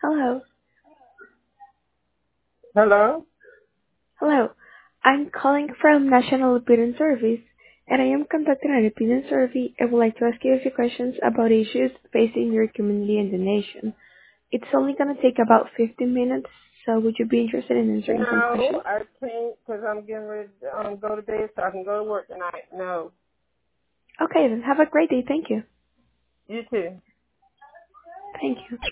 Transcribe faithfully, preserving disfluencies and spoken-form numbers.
Hello. Hello? Hello. I'm calling from National Opinion Service, and I am conducting an opinion survey and would like to ask you a few questions about issues facing your community and the nation. It's only going to take about fifteen minutes, so would you be interested in answering some No, questions? I can't because I'm getting ready to um, go to bed so I can go to work tonight. No. Okay, then have a great day. Thank you. You too. Thank you.